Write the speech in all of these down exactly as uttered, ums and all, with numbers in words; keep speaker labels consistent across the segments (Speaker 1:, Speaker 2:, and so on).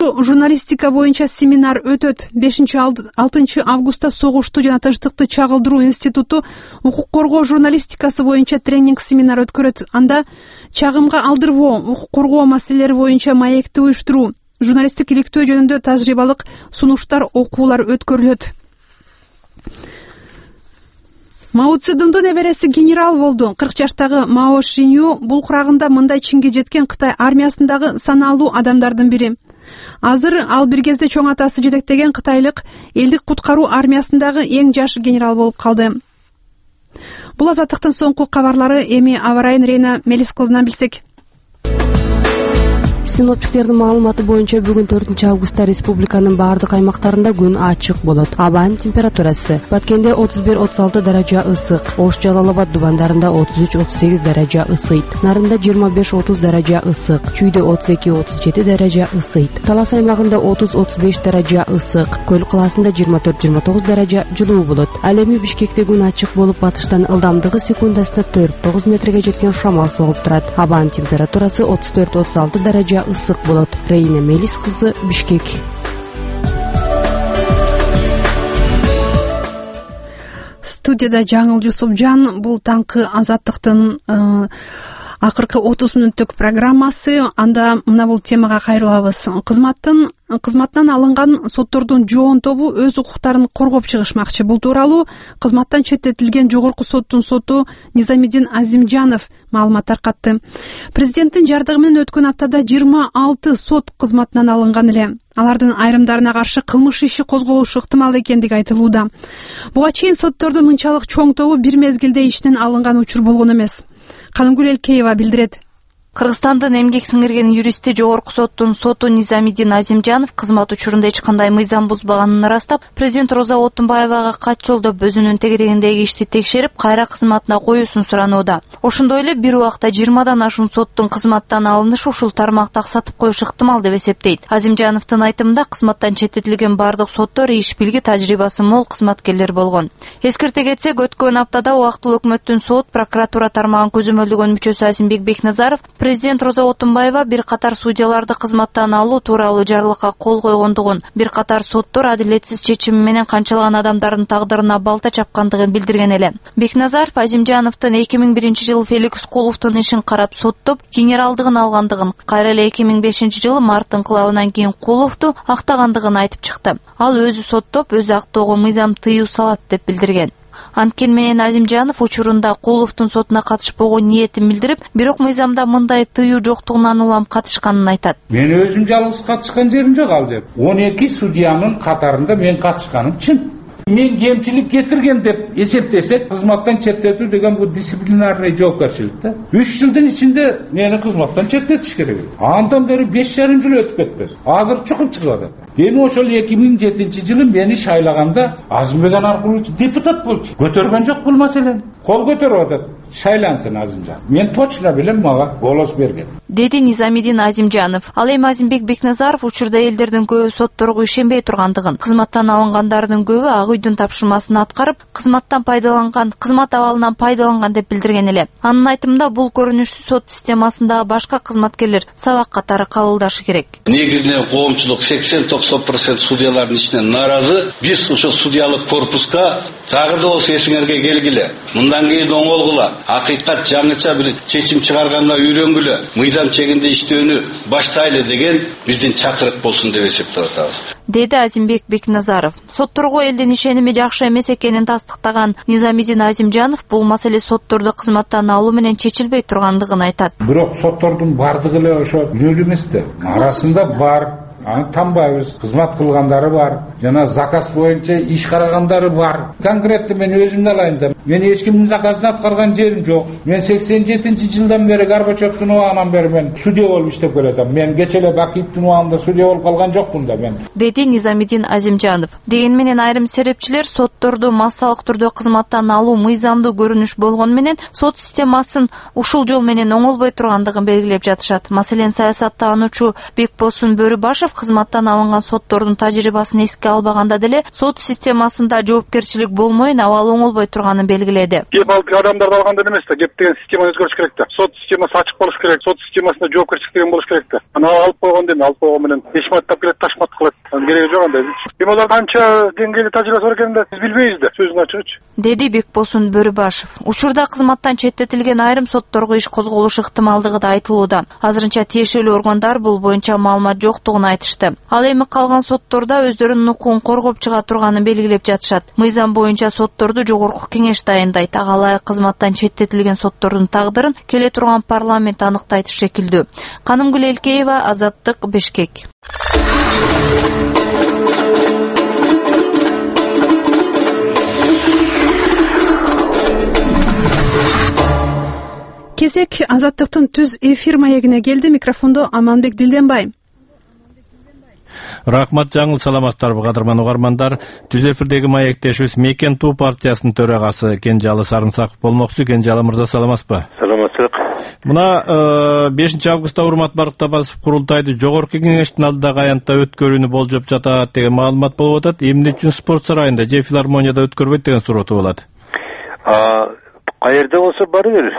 Speaker 1: Укуктуу журналистика боюнча семинар өтөт. бешинчи алтынчы августта согушту жана тынчтыкты чагылдыруу институту укук коргоо журналистикасы боюнча тренинг семинар өткөрөт. Анда чагымга алдырбоо, укук коргоо маселелери боюнча маекти уюштуруу, журналисттик иликтөө жөнүндө тажрыйбалык сунуштар, окуулар өткөрүлөт. Мао Цзэдундун небереси генерал болду. кырк жаштагы Мао Шиню бул курагында мындай чынга жеткен Кытай армиясындагы саналуу адамдардын бири. Азыр ал бир кезде чоң атасы жетектеген кытайлык элдик куткаруу армиясындагы эң жаш генерал болуп калды. Бул азаттыктын соңку кабарлары. Эми аба ырайын Рейна Мелис кызынан билсек.
Speaker 2: Синоптиктердин маалыматы боюнча бүгүн төртүнчү августта республиканын баардык аймактарында күн ачык болот. Абанын температурасы Баткенде отуз бир отуз алты даража ысык, Ош Жалал Абад дубандарында отуз үч отуз сегиз даража ысыйт, Нарында жыйырма беш отуз даража ысык, Чүйдө отуз эки отуз жети даража ысыйт, Талас аймагында отуз отуз беш даража ысык, Көл калаасында жыйырма төрт жыйырма тогуз даража жылуу болот. Ал эми Бишкекте күн ачык болуп, батыштан ылдамдыгы секундасына төрт тогуз метрге жеткен шамал согуп турат. Абанын температурасы отуз төрт отуз алты даража ысык болот. Рейна Мелис кызы, Бишкек.
Speaker 1: Студияда Жаңыл Жусупжан. Бул таңкы азаттыктын акыркы отуз мүнөттүк программасы. Анда мына бул темага кайрылабыз. Кызматтын кызматтан алынган соттордун жоон тобу өз укуктарын коргоп чыгышмакчы. Бул тууралуу кызматтан четтетилген жогорку соттун соту Низамиддин Азимжанов маалымат таркатты. Президенттин жардыгы менен өткөн аптада жыйырма алты сот кызматынан алынган эле. Алардын айрымдарына каршы кылмыш иши козголушу ыктымал экендиги айтылууда. Буга чейин соттордун мынчалык чоң тобу бир мезгилде иштен алынган учур болгон эмес. Канымгүл Элкеева билдирет.
Speaker 3: Кыргызстандын эмгек сиңирген юристи жогорку соттун соту Низамиддин Азимжанов кызмат учурунда эч кандай мыйзам бузбаганын ырастап, президент Роза Отунбаевага кат жолдоп өзүнүн тегерегиндеги ишти текшерип, кайра кызматына коюусун суранууда. Ошондой эле бир убакта жыйырмадан ашуун соттун кызматтан алынышы ушул тармакты аксатып коюш ыктымал деп эсептейт. Азимжановдун айтымында кызматтан четтетилген бардык соттор иш билги тажрыйбасы мол кызматкерлер болгон. Эскерте кетсек, өткөн аптада убактылуу өкмөттүн сот прокуратура тармагын көзөмөлдөгөн мүчөсү Азимбек Бекназаров президент Роза Отунбаева бир катар судьяларды кызматтан алуу тууралуу жарлыкка кол койгондугун, бир катар соттор адилетсиз чечими менен канчалаган адамдардын тагдырына балта чапкандыгын билдирген эле. Бекназаров Азимжановдун эки миң биринчи жылы Феликс Куловдун ишин карап соттоп, генералдыгын алгандыгын, кайра эле эки миң бешинчи жылы март инкылабынан кийин Куловду актагандыгын айтып чыкты. Ал өзү соттоп, өзү актоого мыйзам тыюу салат деп билдирген. Анткени менен Азимжанов учурунда Куловдун сотуна катышпогон ниетин билдирип, бирок мыйзамда мындай тыюу жоктугунан улам катышканын айтат.
Speaker 4: Мен өзүм жалгыз катышкан жерим жок ал жерде. он эки судьянын катарында мен катышканым чын. Мен кемчилик кетирген деп эсептесек, кызматтан четтетүү деген бул дисциплинарный жоопкерчилик да. үч жылдын ичинде мени кызматтан четтетиш керек. Андан бери беш жарым жыл өтүп кетти. Азыр чукуп чыгып атат. Эми ошол эки миң жетинчи жылы мени шайлаганда Азимбек аркылуу депутат болчу. Көтөргөн жок бул маселени. Кол көтөрүп атат. Шайлансын Азимжан. Мен точно билем, мага голос берген.
Speaker 3: Деди Низамиддин Азимжанов. Ал эми Азимбек Бекназаров учурда элдердин көбү сотторго ишенбей тургандыгын, кызматтан алынгандардын көбү ак үйдүн тапшырмасын аткарып, кызматтан пайдаланган, кызмат абалынан пайдаланган деп билдирген эле. Анын айтымында бул көрүнүштү сот системасындагы башка кызматкерлер сабак катары кабылдашы керек.
Speaker 5: Негизинен коомчулук сексен токсон процент судьялардын ичинен нааразы. Биз ошо судьялык корпуска дагы да болсо эсиңерге келгиле. Мындан кийин оңолгула. Акыйкат жаңыча бир чечим чыгарганга үйрөнгүлө, мыйзам чегинде иштөөнү баштайлы деген биздин чакырык болсун деп эсептеп атабыз.
Speaker 3: Деди Азимбек Бекназаров. Сотторго элдин ишеними жакшы эмес экенин тастыктаган Низамиддин Азимжанов бул маселе сотторду кызматтан алуу менен чечилбей тургандыгын айтат.
Speaker 4: Бирок соттордун бардыгы эле ошо үрөлүү эмес да. Арасында бар, аны танбайбыз, кызмат кылгандары бар, жана заказ боюнча иш карагандары бар. Конкретно мен өзүмдү алайын да. Мен эч кимдин заказын аткарган жерим жок. Мен сексен жетинчи жылдан бери Горбачевдун убагынан бери мен судья болуп иштеп келатам. Мен кече эле Бакиевдин убагында судья болуп калган жокмун да мен.
Speaker 3: Деди Низамиддин Азимжанов. Деген менен айрым серепчилер сотторду массалык түрдө кызматтан алуу мыйзамдуу көрүнүш болгон менен сот системасын ушул жол менен оңолбой тургандыгын белгилеп жатышат. Маселен, саясаттануучу Бекбосун Бөрүбашев кызматтан алынган соттордун тажрыйбасын эске албаганда деле сот системасында жоопкерчилик болмойун абал оңолбой турганын белгилеп белгиледи.
Speaker 6: Кеп адамдарды алгандан эмес да, кеп деген системаны өзгөрүш керек да. Сот системасы ачык болуш керек, сот системасында жоопкерчилик деген болуш керек да. Аны алып койгондон кийин алып койгон менен ишматтап келет, ташмат кылат. Анын кереги жок анда. Эми алар канча деңгээлде тажрыйбасы бар экенин да биз билбейбиз да, сөзүн ачыгычы. Деди
Speaker 3: Бекбосун Бөрүбашев. Учурда кызматтан четтетилген айрым сотторго иш козголушу ыктымалдыгы да айтылууда. Азырынча тиешелүү органдар бул боюнча маалымат жоктугун айтышты. Ал эми калган сотторда өздөрүнүн укугун коргоп чыга турганын белгилеп жатышат. Мыйзам боюнча сотторду жогорку кеңеш дайындайт. Ага ылайык кызматтан четтетилген соттордун тагдырын келе турган парламент аныктайт шекилдүү. Канымгүл Элкеева, Азаттык, Бишкек.
Speaker 1: Кезек Азаттыктын түз эфир маегине келди. Микрофондо Аманбек Дилденбай.
Speaker 7: Рахмат, жаңыл саламаттарбы кадырман угармандар. Түз эфирдеги маектешибиз Мекен Туу партиясынын төрагасы Кенжалы Сарымсаков болмокчу. Кенжалы мырза, саламатсызбы?
Speaker 8: Саламатсызык.
Speaker 7: Мына бешинчи августта Урмат Барктабасов курултайды жогорку кеңештин алдыдагы аянтта өткөрүүнү болжоп жатат деген маалымат болуп атат. Эмне үчүн спорт сарайында же филармонияда өткөрбөйт деген суроо туулат.
Speaker 8: Каерде болсо бары бир.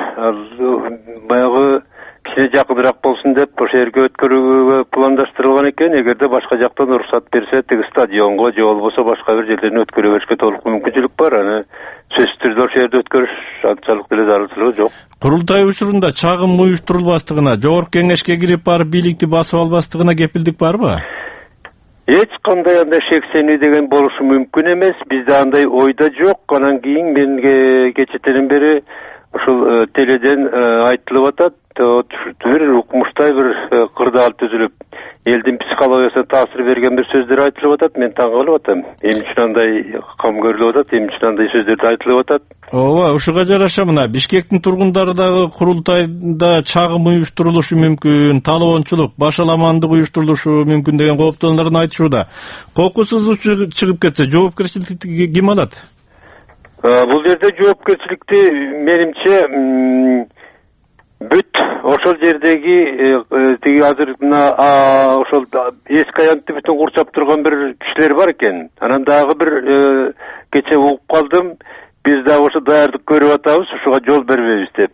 Speaker 8: Баягы кичине жакыныраак болсун деп ошол жерге өткөрүүгө пландаштырылган экен. Эгерде башка жактан уруксат берсе, тиги стадионго же болбосо башка бир жерлерин өткөрө беришке толук мүмкүнчүлүк бар. Аны сөзсүз түрдө ошол жерде өткөрүш анчалык деле зарылчылыгы жок.
Speaker 7: Курултай учурунда чагым уюштурулбастыгына, жогорку кеңешке кирип барып бийликти басып албастыгына кепилдик барбы?
Speaker 8: Эч кандай андай шексенүү деген болушу мүмкүн эмес. Бизде андай ойда жок. Анан кийин менге кечэтен бери ушул теледен айтылып атат, бир укмуштай бир кырдаал түзүлүп, элдин психологиясына таасир берген бир сөздөр айтылып атат. Мен таң калып атам. Эмне үчүн андай кам көрүлүп атат, эмне үчүн андай сөздөр айтылып атат?
Speaker 7: Ооба, ушуга жараша мына Бишкектин тургундары дагы курултайда чагым уюштурулушу мүмкүн, талоончулук, башаламандык уюштурулушу мүмкүн деген кооптоолорун айтышууда. Кокусуздук чыгып кетсе, жоопкерчиликти ким алат?
Speaker 8: Бул жерде жоопкерчиликти менимче бүт ошол жердеги тиги азыр мына ошол эски аянтты бүтүн курчап турган бир кишилер бар экен. Анан дагы бир кече угуп калдым. Биз дагы ошо даярдык көрүп атабыз, ушуга жол бербейбиз деп.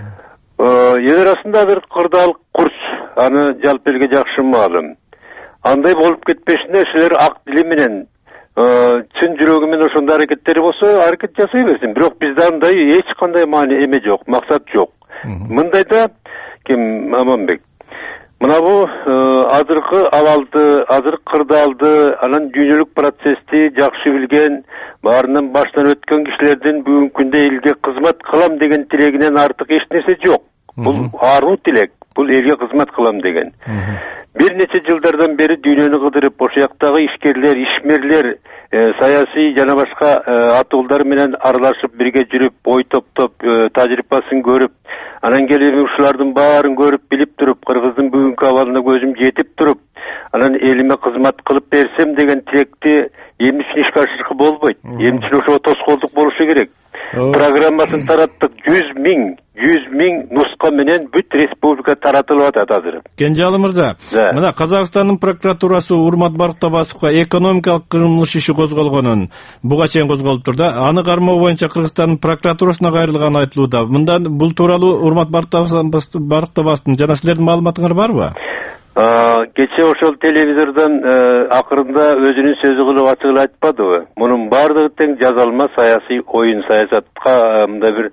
Speaker 8: Эл арасында бир кырдаал курч, аны жалпы элге жакшы маалым. Андай болуп кетпешине ошолор ак дили менен чын жүрөгү менен ошондой аракеттери болсо, аракет жасай берсин. Бирок бизде андай эч кандай маани эме жок, максат жок. Мындайда ким Аманбек, мына бу азыркы абалды, азыркы кырдаалды, анан дүйнөлүк процессти жакшы билген, баарынан баштан өткөн кишилердин бүгүнкү күндө элге кызмат кылам деген тилегинен артык эч нерсе жок. Бул аруу тилек, бул элге кызмат кылам деген. Бир нече жылдардан бери дүйнөнү кыдырып, ошол жактагы ишкерлер, ишмерлер, саясий жана башка атуулдар менен аралашып бирге жүрүп, ой топтоп, тажрыйбасын көрүп, анан келип ушулардын баарын көрүп билип туруп, Кыргыздын бүгүнкү абалына көзүм жетип туруп, анан элиме кызмат кылып берсем деген тилекти эмне үчүн ишке ашыркы болбойт? Эмне үчүн ошого тоскоолдук болушу керек? Программасын тараттык, жүз миң, жүз миң нуска менен бүт республика таратылып атат азыр.
Speaker 7: Кенжалы мырза, мына Казакстандын прокуратурасы Урмат Барктабасовго экономикалык кылмыш иши козголгонун буга чейин козголуп турду. Аны кармоо боюнча Кыргызстандын прокуратурасына кайрылганы айтылууда. Мында бул тууралуу Урмат Барктабасовдун жана силердин маалыматыңар барбы?
Speaker 8: Кече ошол телевизордон акырында өзүнүн сөзү кылып ачык эле айтпадыбы? Мунун баардыгы тең жазалма саясий оюн, саясатка мындай бир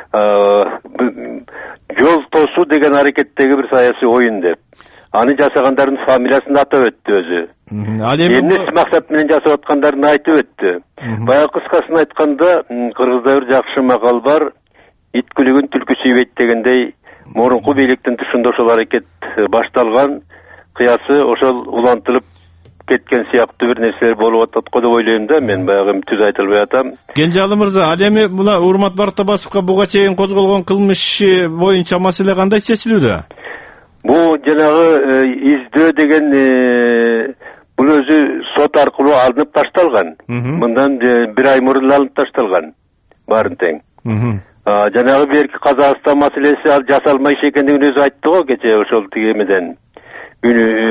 Speaker 8: жол тосуу деген аракеттеги бир саясий оюн деп. Аны жасагандардын фамилиясын атап өттү өзү. Эмне максат менен жасап аткандарын айтып өттү. Баягы кыскасын айтканда, Кыргызда бир жакшы макал бар. Ит күлүгүн түлкү сүйбөйт дегендей, мурунку бийликтин тышында ошол аракет башталган, кыясы ошол улантылып кеткен сыяктуу бир нерселер болуп атат го деп ойлойм да, мен баягы түз айта албай атам.
Speaker 7: Кенжалы мырза, ал эми мына Урмат Барктабасовго буга чейин козголгон кылмыш боюнча маселе кандай чечилүүдө?
Speaker 8: Бул жанагы издөө деген бул өзү сот аркылуу алынып ташталган. Мындан бир ай мурун алынып ташталган. Баарын тең. Жанагы берки Казакстан маселеси ал жасалмай экендигин өзү айтты го кече ошол тиги эмеден.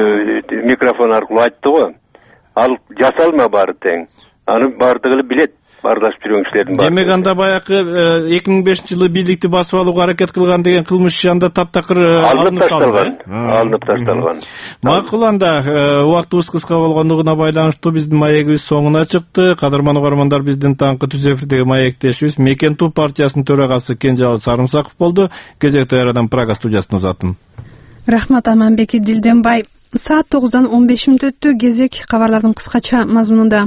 Speaker 8: Микрофон аркылуу айтты го. Ал жасалма баары тең. Аны баардыгы эле билет. аралашып жүргөн кишилердин баары.
Speaker 7: Демек анда баягы эки миң бешинчи жылы бийликти басып алууга аракет кылган деген кылмыш анда таптакыр
Speaker 8: алынып ташталган. Алынып ташталган.
Speaker 7: Макул, анда убактыбыз кыска болгондугуна байланыштуу биздин маегибиз соңуна чыкты. Кадырман угармандар, биздин таңкы түз эфирдеги маектешибиз Мекенту партиясынын төрагасы Кенжеали Сарымсаков болду. Кезекте Айрадан Прага студиясына узаттым.
Speaker 1: Рахмат Аманбек Дилденбай. Саат тогуздан он беш мүнөт өттү. Кезек кабарлардын кыскача мазмунунда.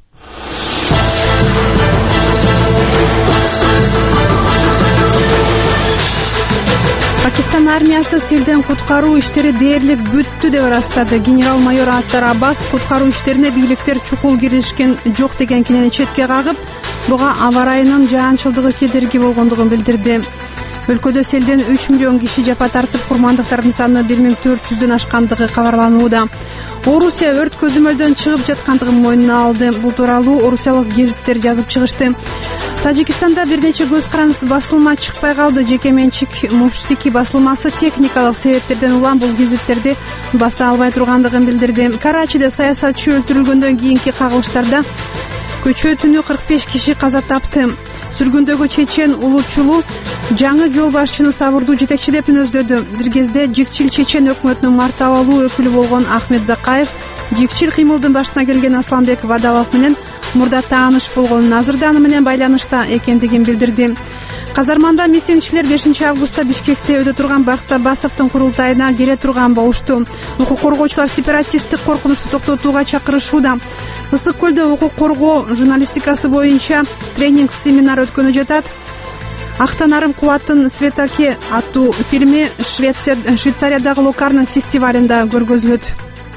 Speaker 1: Пакистан армиясы селден куткаруу иштери дээрлик бүттү деп ырастады. Генерал-майор Аттар Аббас куткаруу иштерине бийликтер чукул киришкен жок деген кинени четке кагып, буга аба ырайынын жаанчылдыгы кедерги болгондугун билдирди. Өлкөдө селден үч миллион киши жапа тартып, курмандыктардын саны бир миң төрт жүздөн ашкандыгы кабарланууда. Орусия өрт көзөмөлдөн чыгып жаткандыгын мойнуна алды. Бул тууралуу орусиялык гезиттер жазып чыгышты. Тажикстанда бир нече көз карандысыз басылма чыкпай калды. Жеке менчик Муштики басылмасы техникалык себептерден улам бул гезиттерди баса албай тургандыгын билдирди. Карачиде саясатчы өлтүрүлгөндөн кийинки кагылыштарда көчө түнү кырк беш киши каза тапты. Сүргүндөгү чечен улутчулу жаңы жол башчыны сабырдуу жетекчилеп мүнөздөдү. Бир кезде жикчил чечен өкмөтүнүн мартабалуу өкүлү болгон Ахмед Закаев жикчил кыймылдын башына келген Асланбек Вадалов менен мурда тааныш болгонун, азырда аны менен байланышта экендигин билдирди. Казарманда митингчилер бешинчи августта Бишкекте өтө турган Бакыт Аббасовдун курултайына келе турган болушту. Укук коргоочулар сепаратисттик коркунучту токтотууга чакырышууда. Ысык көлдө укук коргоо журналистикасы боюнча тренинг семинар өткөнү жатат. Актанарым кубаттын Светаке аттуу фильми Швейцариядагы Локарно фестивалында көргөзүлөт.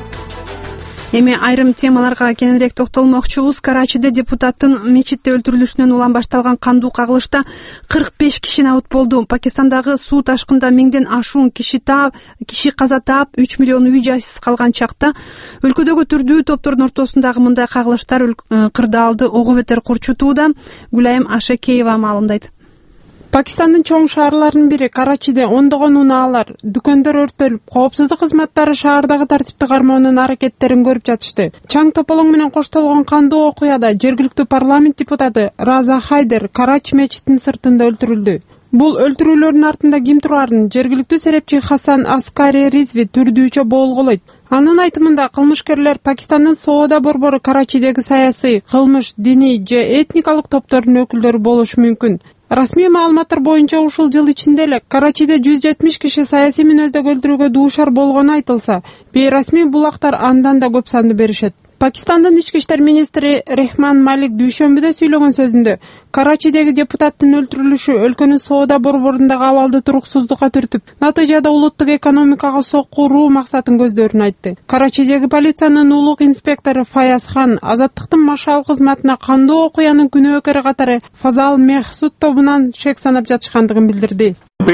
Speaker 1: Эми айрым темаларга кененирээк токтолмокчубуз. Карачиде депутаттын мечитте өлтүрүлүшүнөн улам башталган кандуу кагылышта кырк беш киши набыт болду. Пакистандагы суу ташкында миңден ашуун киши таап, киши каза таап, үч миллион үй жайсыз калган чакта өлкөдөгү түрдүү топтордун ортосундагы мындай кагылыштар кырдаалды ого бетер курчутууда. Гүлайым Ашекеева маалымдайт.
Speaker 9: Пакистандын чоң шаарларынын бири Карачиде ондогон унаалар, дүкөндөр өрттөлүп, коопсуздук кызматтары шаардагы тартипти кармоонун аракеттерин көрүп жатышты. Чаң тополоң менен коштолгон кандуу окуяда жергиликтүү парламент депутаты Раза Хайдер Карачи мечитинин сыртында өлтүрүлдү. Бул өлтүрүүлөрдүн артында ким турарын жергиликтүү серепчи Хасан Аскари Ризви түрдүүчө болголойт. Анын айтымында кылмышкерлер Пакистандын соода борбору Карачидеги саясий, кылмыш, диний же этникалык топтордун өкүлдөрү болушу мүмкүн. Расмий маалыматтар боюнча ушул жыл ичинде эле Карачиде жүз жетимиш киши саясий мүнөздөгү өлтүрүүгө дуушар болгону айтылса, бейрасмий булактар андан да көп санды беришет. Пакистандын ички иштер министри Рехман Малик дүйшөмбүдө сүйлөгөн сөзүндө Карачидеги депутаттын өлтүрүлүшү өлкөнүн соода борборундагы абалды туруксуздукка түртүп, натыйжада улуттук экономикага соккуруу максатын көздөрүн айтты. Карачидеги полициянын улук инспектору Фаяз Хан Азаттыктын машал кызматына кандуу окуянын күнөөкөрү катары Фазал Мехсуд тобунан шек санап жатышкандыгын билдирди.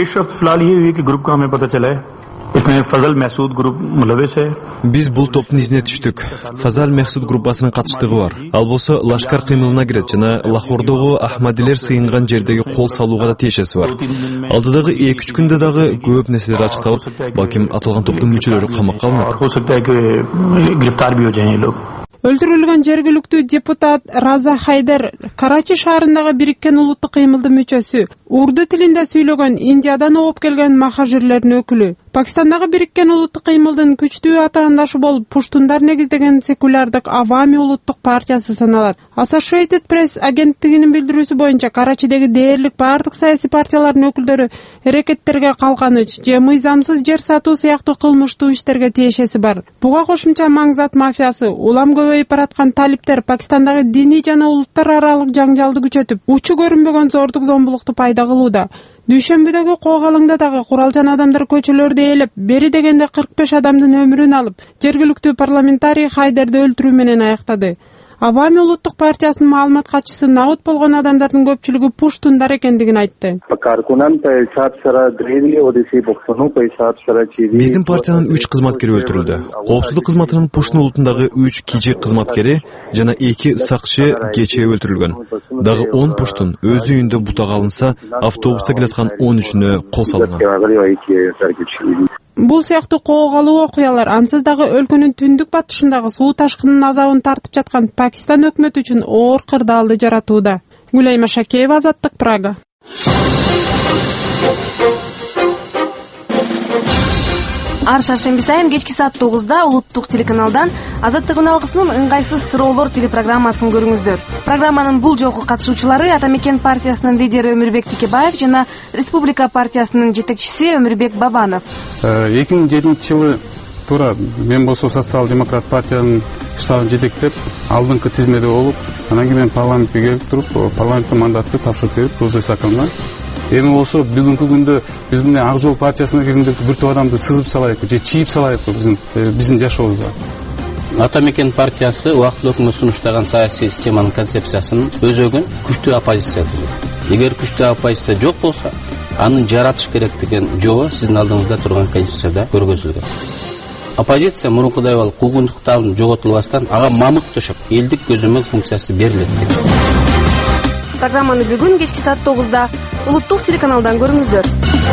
Speaker 10: Биз бул топтун изине түштүк. Фазал Мехсуд группасынын катыштыгы бар. Ал болсо лашкар кыймылына кирет жана Лахордогу Ахмадилер сыйынган жердеги кол салууга да тиешеси бар. Алдыдагы эки үч күндө дагы көп нерселер ачыкталып, балким аталган топтун мүчөлөрү камакка алынат.
Speaker 9: Өлтүрүлгөн жергиликтүү депутат Раза Хайдер Карачи шаарындагы бириккен улуттук кыймылдын мүчөсү, урду тилинде сүйлөгөн Индиядан ооп келген махажирлердин өкүлү. Пакистандагы бириккен улуттук кыймылдын күчтүү атаандашы болуп, пуштундар негиздеген секулярдык Авами улуттук партиясы саналат. Associated Press агенттигинин билдирүүсү боюнча Карачидеги дээрлик бардык саясий партиялардын өкүлдөрү эрекеттерге калганыч же мыйзамсыз жер сатуу сыяктуу кылмыштуу иштерге тиешеси бар. Буга кошумча Маңзат мафиясы, улам көбөйүп бараткан талиптер Пакистандагы диний жана улуттар аралык жаңжалды күчөтүп, учу көрүнбөгөн зордук зомбулукту пайда кылууда. Дүйшөмбүдөгү Коогалыңда дагы куралжан адамдар көчөлөрдү ээлеп, бери дегенде кырк беш адамдын өмүрүн алып, жергиликтүү парламентарий Хайдерди өлтүрүү менен аяктады. Авами улуттук партиясынын маалымат катчысы набыт болгон адамдардын көпчүлүгү пуштундар экендигин айтты.
Speaker 10: Биздин партиянын үч кызматкери өлтүрүлдү. Коопсуздук кызматынын Пуштун улутундагы үч кижи кызматкери жана эки сакчы кечээ өлтүрүлгөн. Дагы он пуштун өз үйүндө бутак алынса, автобуста келаткан он үчүнө кол салынган.
Speaker 9: Бул сыяктуу коокалуу окуялар ансыз дагы өлкөнүн түндүк батышындагы суу ташкынынын азабын тартып жаткан Пакистан өкмөтү үчүн оор кырдаалды жаратууда. Гүлайма Шакеева, Азаттык, Прага.
Speaker 2: Ар шаршемби сайын кечки саат тогузда улуттук телеканалдан Азаттыгын алгысынын ыңгайсыз суроолор телепрограммасын көрүңүздөр. Программанын бул жолку катышуучулары Ата Мекен партиясынын лидери Өмүрбек Текебаев жана Республика партиясынын жетекчиси Өмүрбек Бабанов.
Speaker 11: эки миң жетинчи жылы туура мен болсо социал демократ партиянын штабын жетектеп, алдыңкы тизмеде болуп, анан кийин мен парламентке келип туруп, парламенттин мандатты тапшырып берип, Роза Акамга. Эми болсо бүгүнкү күндө биз мына Ак Жол партиясына киргендек бир топ адамды сызып салайыкпы же чийип салайыкпы биздин биздин жашообузда.
Speaker 12: Ата Мекен партиясы убактылуу өкмөт сунуштаган саясий системанын концепциясын өзөгөн күчтүү оппозиция түзөт. Эгер күчтүү оппозиция жок болсо, аны жаратыш керек деген жобо сиздин алдыңызда турган конституцияда көргөзүлгөн. Оппозиция мурункудай болуп куугунтуктарын жоготулбастан ага мамык төшөп, элдик көзөмөл функциясы берилет.
Speaker 2: Программаны бүгүн кечки саат тогузда улуттук телеканалдан көрүңүздөр.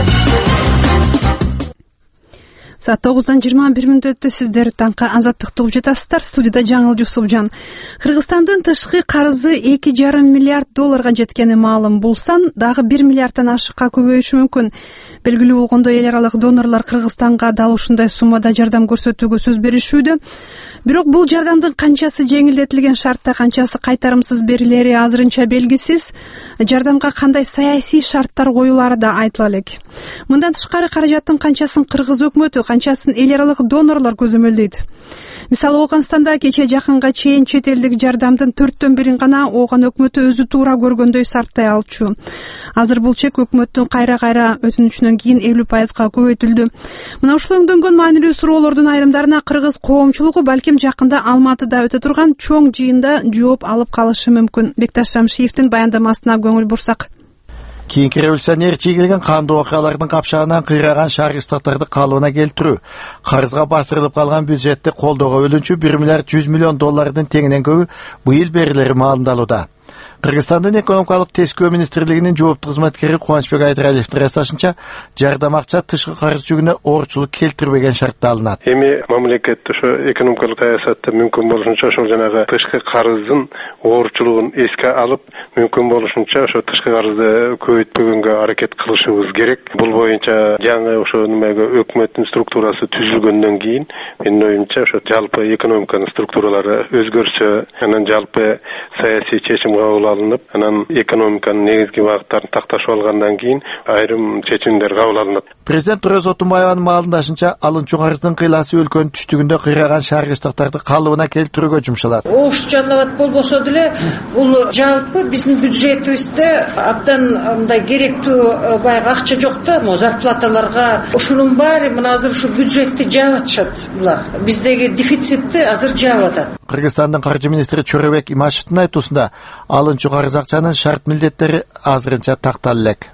Speaker 1: Саат тогуздан жыйырма бир мүнөт өттү. Сиздер таңкы Азаттыкты угуп жатасыздар. Студияда Жаңыл Жусупжан. Кыргызстандын тышкы карызы эки жарым миллиард долларга жеткени маалым болсан, дагы бир миллиарддан ашыкка көбөйүшү мүмкүн. Белгилүү болгондой, эл аралык донорлор Кыргызстанга дал ушундай суммада жардам көрсөтүүгө сөз беришүүдө. Бирок бул жардамдын канчасы жеңилдетилген шартта, канчасы кайтарымсыз берилери азырынча белгисиз. Жардамга кандай саясий шарттар коюлары да айтыла элек. Мындан тышкары каражаттын канчасын кыргыз өкмөтү, канчасын эл аралык донорлор көзөмөлдөйт. Мисалы, Оогунстанда кече жакынга чейин чет элдик жардамдын төрттөн бирин гана Ооган өкмөтү өзү туура көргөндөй сарптай алчу. Азыр бул чек өкмөттүн кайра-кайра өтүнүчүнөн кийин элүү пайызга көбөйтүлдү. Мына ушул өңдөнгөн маанилүү суроолордун айрымдарына кыргыз коомчулугу балким жакында Алматыда өтө турган чоң жыйында жооп алып калышы мүмкүн. Бекташ Шамшиевдин баяндамасына көңүл бурсак.
Speaker 13: Кийинки революционер чийгилген кандуу окуялардын капшагынан кыйраган шаарыстыктарды калыбына келтирүү, карызга басырылып калган бюджетти колдоого бөлүнчү бир миллиард жүз миллион доллардын теңинен көбү быйыл берилери маалымдалууда. Кыргызстандын экономикалык тескөө министрлигинин жооптуу кызматкери Кубанычбек Айдыралиевдин ырасташынча, жардам акча тышкы карыз жүгүнө оорчулук келтирбеген шартта алынат.
Speaker 8: Эми мамлекет ошо экономикалык саясатта мүмкүн болушунча ошол жанагы тышкы карыздын оорчулугун эске алып, мүмкүн болушунча ошо тышкы карызды көбөйтпөгөнгө аракет кылышыбыз керек. Бул боюнча жаңы ошо немеге өкмөттүн структурасы түзүлгөндөн кийин менин оюмча ошо жалпы экономиканын структуралары өзгөрсө, анан жалпы саясий чечим кабыл алынып, анан экономиканын негизги багыттарын такташып алгандан кийин айрым чечимдер кабыл алынат.
Speaker 13: Президент Роза Отунбаеванын маалымдашынча, алынчу карыздын кыйласы өлкөнүн түштүгүндө кыйраган шаарчылыктарды калыбына келтирүүгө жумшалат.
Speaker 14: Ош жаллабат болбосо деле бул жалпы биздин бюджетибизде абдан мындай керектүү баягы акча жок да, мо зарплаталарга. Ушунун баары мына азыр ушу бюджетти жаап атышат булар. Биздеги дефицитти азыр жаап атат.
Speaker 13: Кыргызстандын каржы министри Чоробек Имашевдин айтуусунда, алынчу карыз акчанын шарт милдеттери азырынча тактала элек.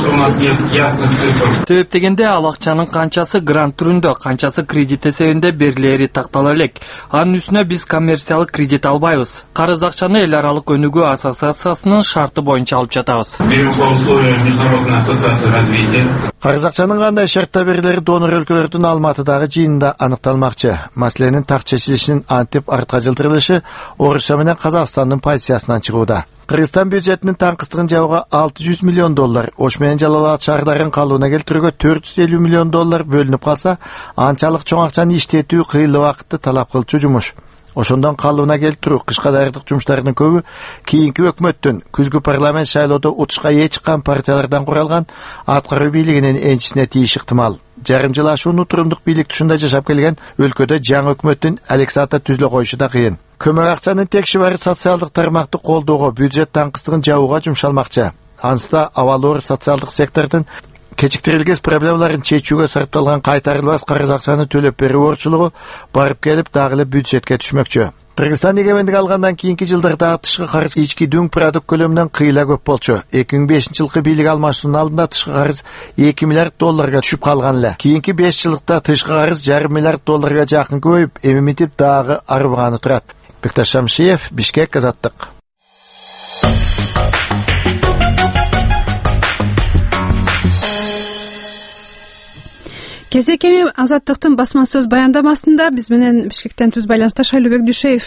Speaker 15: Себеп дегенде ал акчанын канчасы грант түрүндө, канчасы кредит эсебинде берилери тактала элек. Анын үстүнө биз коммерциялык кредит албайбыз. Карыз акчаны эл аралык өнүгүү ассоциациясынын шарты боюнча алып жатабыз.
Speaker 13: Карыз акчанын кандай шартта берилери донор өлкөлөрдүн Алматыдагы жыйынында аныкталмакчы. Маселенин так чечилишинин антип артка жылдырылышы Орусия менен Казакстандын позициясынан чыгууда. Кыргызстан бюджетинин таңкыстыгын жабууга алты жүз миллион доллар, Ош менен Жалал Абад шаарларын калыбына келтирүүгө төрт жүз элүү миллион доллар бөлүнүп калса, анчалык чоң акчаны иштетүү кыйла убакытты талап кылчу жумуш. Ошондон калыбына келтирүү, кышка даярдык жумуштарынын көбү кийинки өкмөттүн күзгү парламент шайлоодо утушка ээ чыккан партиялардан куралган аткаруу бийлигинин энчисине тийиш ыктымал. Жарым жыл ашууну турумдук бийлик тушунда жашап келген өлкөдө жаңы өкмөттүн Алексата түзүлө коюшу да кыйын. Көмөк акчанын текши баары социалдык тармакты колдоого, бюджет таңкыстыгын жабууга жумшалмакчы. Анста абалоор социалдык сектордун кечиктирилгес проблемаларын чечүүгө сарпталган кайтарылбас карыз акчаны төлөп берүү оорчулугу барып келип дагы эле бюджетке түшмөкчү. Кыргызстан эгемендик алгандан кийинки жылдарда тышкы карыз ички дүң продукт көлөмүнөн кыйла көп болчу. эки миң бешинчи жылкы бийлик алмашуунун алдында тышкы карыз эки миллиард долларга түшүп калган эле. Кийинки беш жылдыкта тышкы карыз жарым миллиард долларга жакын көбөйүп, эми митип дагы арбыганы турат. Бекташ Шамшиев, Бишкек, Азаттык.
Speaker 1: кезек эми Азаттыктын басма сөз баяндамасында биз менен Бишкектен түз байланышта Шайлообек Дүйшеев.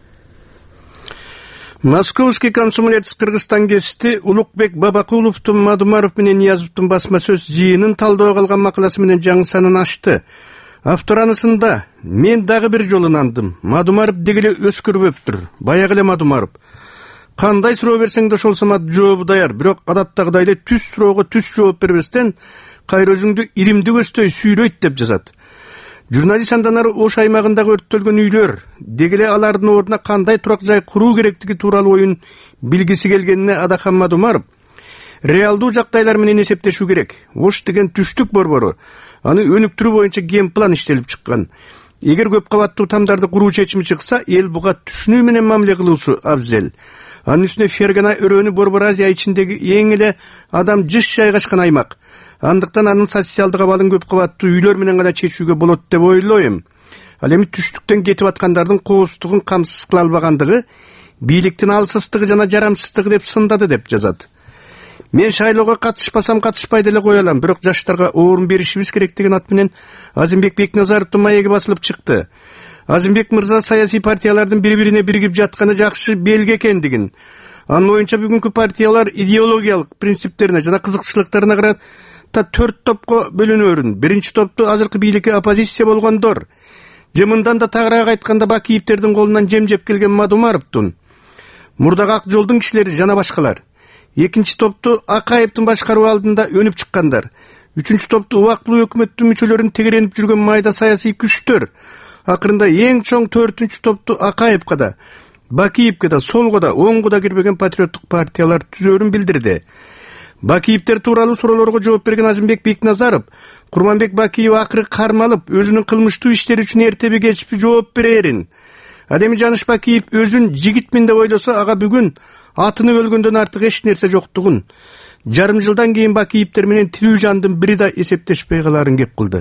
Speaker 16: Московский комсомолец Кыргызстан гезити Улукбек Бабакуловдун Мадумаров менен Ниязовдун басма сөз жыйынын талдөөгө алган макаласы менен жаңы санын ачты. Автор анысында мен дагы бир жолу андым. Мадумаров дегеле өскөрбөптүр. Баягы эле Мадумаров. Кандай суроо берсең да ошол самат жообу даяр. Бирок адаттагыдай эле түз суроого түз жооп бербестен кайра өзүңдү иримди көздөй сүйрөйт деп жазат. Журналист андан ары Ош аймагындагы өрттөлгөн үйлөр дегеле алардын ордуна кандай турак жай куруу керектиги тууралуу оюн билгиси келгенине Адахан Мадумаров реалдуу жагдайлар менен эсептешүү керек. Ош деген түштүк борбору, аны өнүктүрүү боюнча ген план иштелип чыккан. Эгер көп кабаттуу тамдарды куруу чечими чыкса, эл буга түшүнүү менен мамиле кылуусу абзел. Анын үстүнө Фергана өрөөнү Борбор Азия ичиндеги эң эле адам жыш жайгашкан аймак. Андыктан анын социалдык абалын көп кабаттуу үйлөр менен гана чечүүгө болот деп ойлойм. Ал эми түштүктөн кетип аткандардын коопсуздугун камсыз кыла албагандыгы, бийликтин алсыздыгы жана жарамсыздыгы деп сындады деп жазат. Мен шайлоого катышпасам катышпай деле кое алам, бирок жаштарга орун беришибиз керек деген ат менен Азимбек Бекназаровдун маеги басылып чыкты. Азимбек мырза саясий партиялардын бири-бирине биригип жатканы жакшы белги экендигин, анын оюнча бүгүнкү партиялар идеологиялык принциптерине жана кызыкчылыктарына карата төрт топко бөлүнөөрүн. Биринчи топту азыркы бийликке оппозиция болгондор, же мындан да тагыраак айтканда Бакиевтердин колунан жем жеп келген Мадумаровдун, мурдагы Ак жолдун кишилери жана башкалар. Экинчи топту Акаевдин башкаруу алдында өнүп чыккандар. Үчүнчү топту убактылуу өкмөттүн мүчөлөрүн тегеренип жүргөн майда саясий күчтөр. Акырында эң чоң төртүнчү топту Акаевка да, Бакиевке да, солго да, оңго да кирбеген патриоттук партиялар түзөөрүн билдирди. Бакиевтер тууралуу суроолорго жооп берген Азимбек Бекназаров, Курманбек Бакиев акыры кармалып, өзүнүн кылмыштуу иштери үчүн эртеби кечпи жооп берерин. Ал эми Жаныш Бакиев өзүн жигитмин деп ойлосо, ага бүгүн атыны өлгөндөн артык эч нерсе жоктугун, жарым жылдан кийин Бакиевтер менен тирүү жандын бири да эсептешпей калаарын кеп кылды.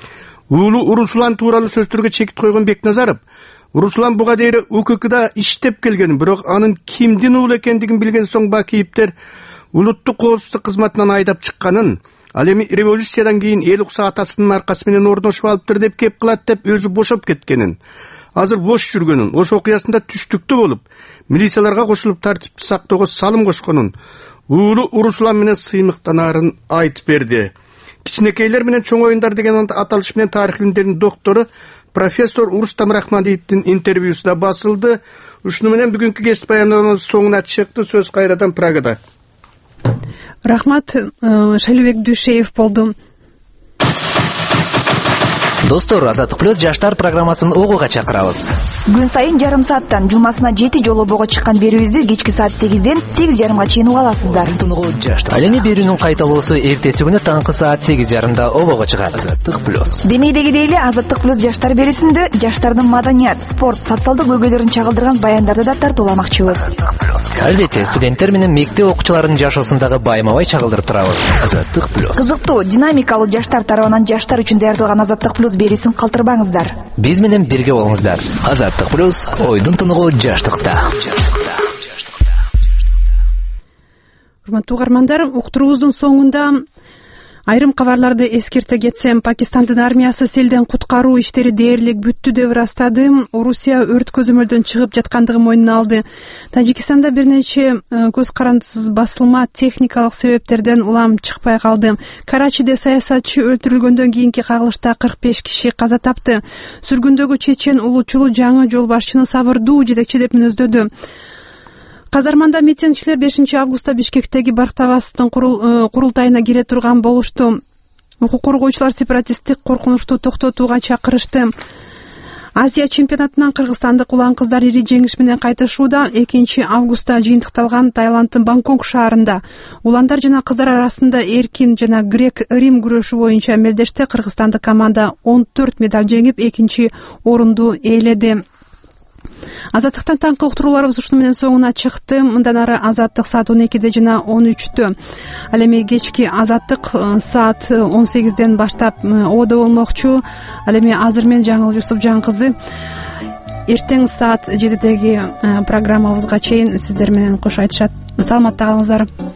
Speaker 16: Уулу Урусулан тууралуу сөздөргө чекит койгон Бекназаров, Урусулан буга дейре УККда иштеп келген, бирок анын кимдин уулу экендигин билген соң Бакиевтер улуттук коопсуздук кызматынан айдап чыкканын, ал эми революциядан кийин эл укса атасынын аркасы менен орношуп алыптыр деп кеп кылат деп өзү бошоп кеткенин, азыр бош жүргөнүн, ош окуясында түштүктүү болуп, милицияларга кошулуп тартипти сактоого салым кошконун, уулу Урусулан менен сыймыктанаарын айтып берди. Кичинекейлер менен чоң оюндар деген аталыш менен тарых илимдеринин доктору профессор Урустам Рахмадиевдин интервьюсу да басылды. Ушуну менен бүгүнкү кесип баяндамабыз соңуна чыкты. Сөз кайрадан Прагада.
Speaker 1: Рахмат, Шайлообек Дүйшеев болду.
Speaker 17: Достор, Азаттык плюс жаштар программасын угууга чакырабыз.
Speaker 18: Күн сайын жарым сааттан жумасына жети жолу бого чыккан берүүбүздү кечки саат сегизден сегиз жарымга чейин уга аласыздар.
Speaker 17: Ал эми берүүнүн кайталоосу эртеси күнү таңкы саат сегиз жарымда обого чыгат. Азаттык плюс.
Speaker 18: Демейдегидей эле Азаттык плюс жаштар берүүсүндө жаштардын маданият, спорт, социалдык көйгөйлөрүн чагылдырган баяндарды да тартууламакчыбыз.
Speaker 17: Албетте, студенттер менен мектеп окуучуларынын жашоосундагы байма-бай чагылдырып турабыз. Азаттык плюс.
Speaker 18: Кызыктуу, динамикалуу жаштар тарабынан жаштар үчүн даярдалган Азаттык плюс берүүсүн калтырбаңыздар.
Speaker 17: Биз менен бирге болуңуздар. Азаттык плюс, ойдун тыныгуу жаштыкта.
Speaker 1: Урматтуу угармандар, уктуруубуздун соңунда айрым кабарларды эскерте кетсем, Пакистандын армиясы селден куткаруу иштери дээрлик бүттү деп ырастады. Орусия өрт көзөмөлдөн чыгып жаткандыгын мойнуна алды. Тажикстанда бир нече көз карандысыз басылма техникалык себептерден улам чыкпай калды. Карачиде саясатчы өлтүрүлгөндөн кийинки кагылышта кырк беш киши каза тапты. Сүргүндөгү чечен улуучулу жаңы жол башчыны сабырдуу жетекчи деп мүнөздөдү. Казарманда митингчилер бешинчи августта Бишкектеги Бактабасовдун курултайына кире турган болушту. Укук коргоочулар сепаратисттик коркунучту токтотууга чакырышты. Азия чемпионатынан кыргызстандык улан кыздар ири жеңиш менен кайтышууда. экинчи августта жыйынтыкталган Таиланддын Бангкок шаарында уландар жана кыздар арасында эркин жана грек-рим күрөшү боюнча мелдеште кыргызстандык команда он төрт медаль жеңип экинчи орунду ээледи. Азаттыктан таңкы уктурууларыбыз ушуну менен соңуна чыкты. Мындан ары Азаттык саат он экиде жана он үчтө. Ал эми кечки Азаттык саат он сегизден баштап ободо болмокчу. Ал эми азыр мен Жаңыл Жусупжан кызы эртең саат жетидеги программабызга чейин сиздер менен кош айтышат. Саламатта калыңыздар.